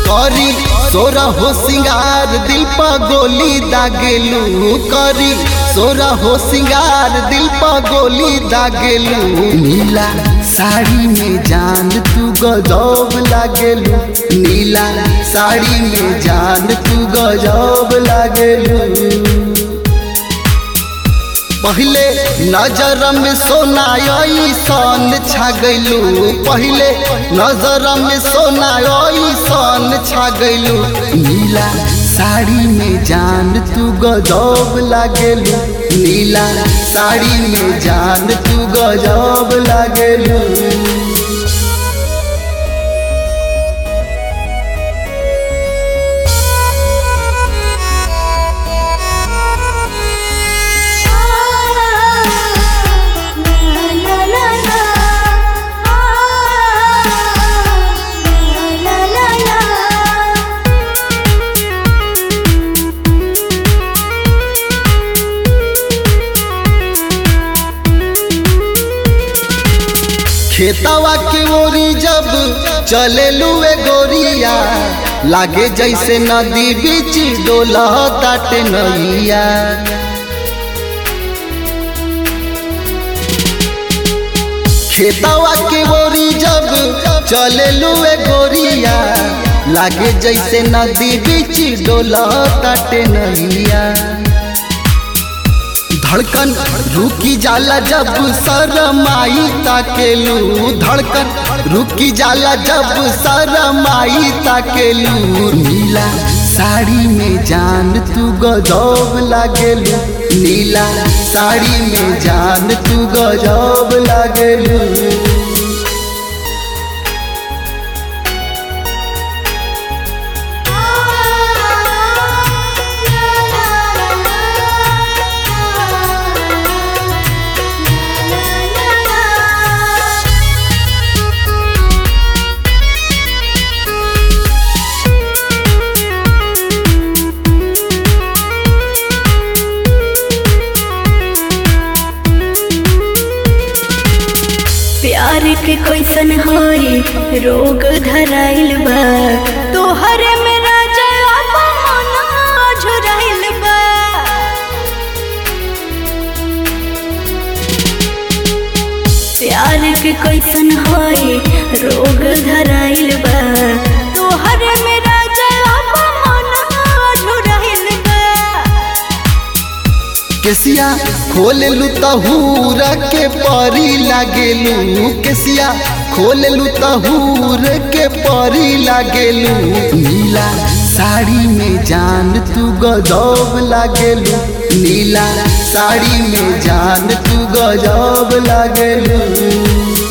करी सोरा हो सिंगार दिल पर गोली दागेलू करी सोरा हो सिंगार दिल पर गोली दागेलू नीला साड़ी में जान तू गजब लागेलू नीला साड़ी में जान तू गजब लागेलू पहले नजर में सोनाई सन छा गइलू पहले नजर में सोनाई सन छा गइलू नीला साड़ी में जान तू गजब लागेलू नीला साड़ी में जान तू गजब लागेलू खेतवा के ओरी जब चले लुए गोरिया लागे जैसे नदी बीच डोला ताटे नैया खेतवा के ओरी जब चले लुए गोरिया लागे जैसे नदी बीच डोला ताटे नैया धड़कन रुकी जाला जब शरमाई ताकेलू धड़कन रुकी जाला जब शरमाई ताकेलू नीला साड़ी में जान तू गजब लागेलू नीला साड़ी में जान तू गजब लागेलू प्यार के कैसन होई रोग धराइल बा तोहरे मेरा जवाब मना झुराइल बा प्यार के कैसन होई रोग धराइल बा तोहरे मेरा जवाब मना झुराइल बा केसिया खोलेलू तहूर के परी लागेलू केसिया खोलेलू तहूर के परी लागेलू नीला साड़ी में जान तू गजब लागेलू नीला साड़ी में जान तू गजब लागेलू